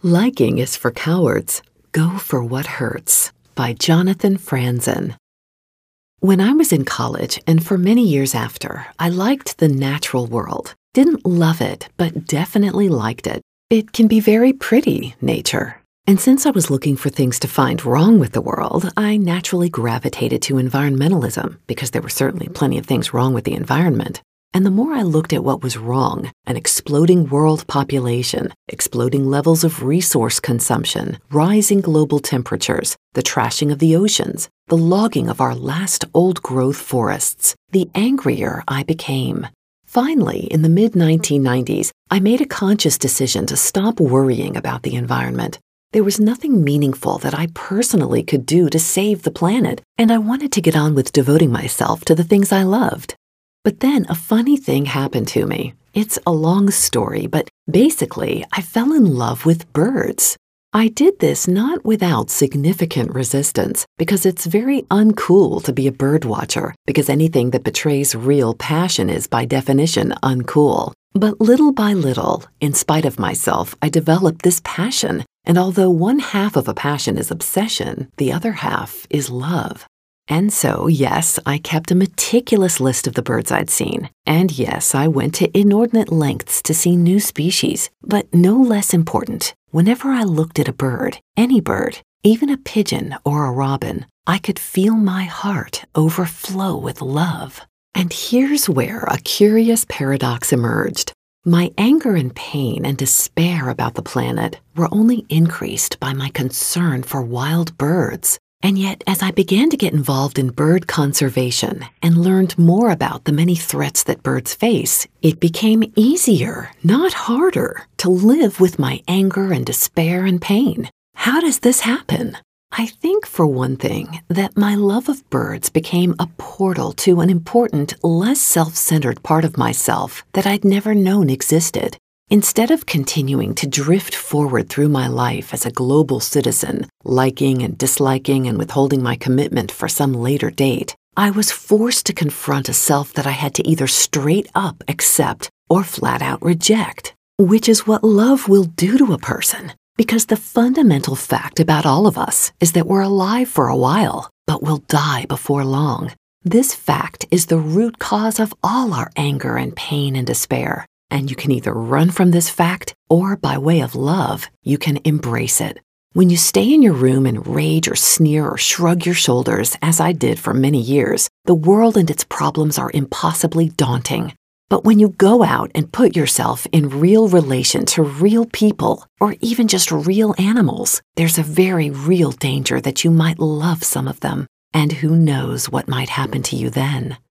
Liking is for cowards. Go for what hurts by Jonathan Franzen. When I was in college and for many years after, I liked the natural world. Didn't love it, but definitely liked it. It can be very pretty, nature. And since I was looking for things to find wrong with the world, I naturally gravitated to environmentalism because there were certainly plenty of things wrong with the environment. And the more I looked at what was wrong, an exploding world population, exploding levels of resource consumption, rising global temperatures, the trashing of the oceans, the logging of our last old-growth forests, the angrier I became. Finally, in the mid-1990s, I made a conscious decision to stop worrying about the environment. There was nothing meaningful that I personally could do to save the planet, and I wanted to get on with devoting myself to the things I loved. But then a funny thing happened to me. It's a long story, but basically, I fell in love with birds. I did this not without significant resistance, because it's very uncool to be a bird watcher, because anything that betrays real passion is by definition uncool. But little by little, in spite of myself, I developed this passion, and although one half of a passion is obsession, the other half is love. And so, yes, I kept a meticulous list of the birds I'd seen. And yes, I went to inordinate lengths to see new species. But no less important, whenever I looked at a bird, any bird, even a pigeon or a robin, I could feel my heart overflow with love. And here's where a curious paradox emerged. My anger and pain and despair about the planet were only increased by my concern for wild birds. And yet, as I began to get involved in bird conservation and learned more about the many threats that birds face, it became easier, not harder, to live with my anger and despair and pain. How does this happen? I think, for one thing, that my love of birds became a portal to an important, less self-centered part of myself that I'd never known existed. Instead of continuing to drift forward through my life as a global citizen, liking and disliking and withholding my commitment for some later date, I was forced to confront a self that I had to either straight up accept or flat out reject, which is what love will do to a person. Because the fundamental fact about all of us is that we're alive for a while, but we'll die before long. This fact is the root cause of all our anger and pain and despair. And you can either run from this fact, or by way of love, you can embrace it. When you stay in your room and rage or sneer or shrug your shoulders, as I did for many years, the world and its problems are impossibly daunting. But when you go out and put yourself in real relation to real people, or even just real animals, there's a very real danger that you might love some of them. And who knows what might happen to you then?